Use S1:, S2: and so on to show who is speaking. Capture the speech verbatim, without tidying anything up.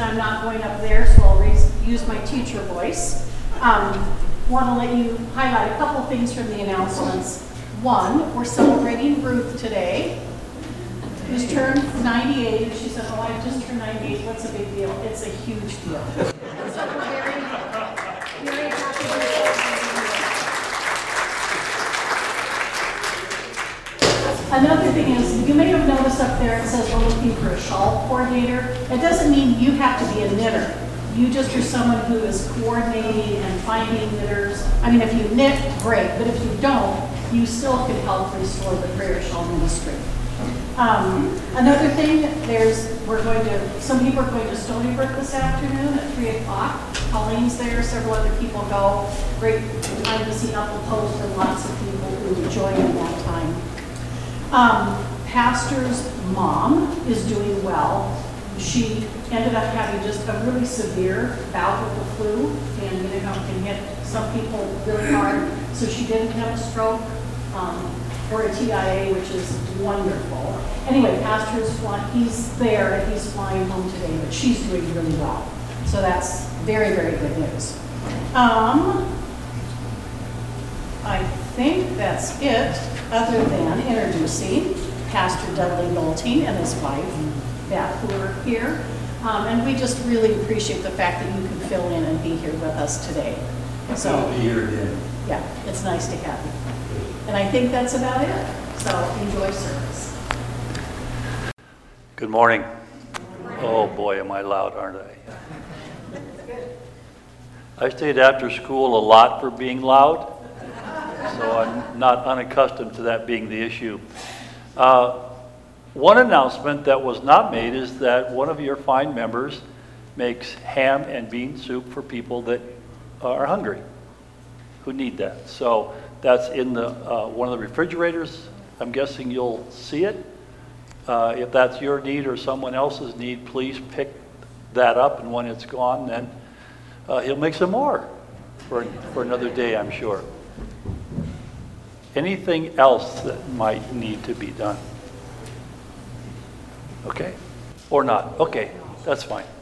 S1: reason I'm not going up there, so I'll raise, use my teacher voice. Um, want to let you highlight a couple things from the announcements. One, we're celebrating Ruth today, who's turned ninety-eight. She said, oh, I just turned ninety-eight. What's a big deal? It's a huge deal. So we're very, very happy birthday. Another thing is, you may have noticed up there it says we're looking for a shawl coordinator. It doesn't mean you have to be a knitter. You just are someone who is coordinating and finding knitters. I mean, if you knit, great, but if you don't, you still can help restore the prayer shawl ministry. Um, another thing, there's we're going to, some people are going to Stony Brook this afternoon at three o'clock. Colleen's there, several other people go. Great time to see Upper Post and lots of people who join at that time. Um, Pastor's mom is doing well. She ended up having just a really severe bout with the flu, and you know, can hit some people really hard. So she didn't have a stroke um, or a T I A, which is wonderful. Anyway, Pastor's flying, he's there and he's flying home today, but she's doing really well. So that's very, very good news. Um, I think that's it, other than introducing Pastor Dudley Nolting and his wife, Beth, who are here. Um, and we just really appreciate the fact that you can fill in and be here with us today. So,
S2: I'll be here again.
S1: Yeah, it's nice to have you. And I think that's about it. So enjoy service.
S3: Good morning. Oh boy, am I loud, aren't I? I stayed after school a lot for being loud, so I'm not unaccustomed to that being the issue. Uh, one announcement that was not made is that one of your fine members makes ham and bean soup for people that are hungry, who need that. So that's in the uh, one of the refrigerators. I'm guessing you'll see it. Uh, if that's your need or someone else's need, please pick that up, and when it's gone, then uh, he'll make some more for, for another day, I'm sure. Anything else that might need to be done? Okay? Or not? Okay, that's fine.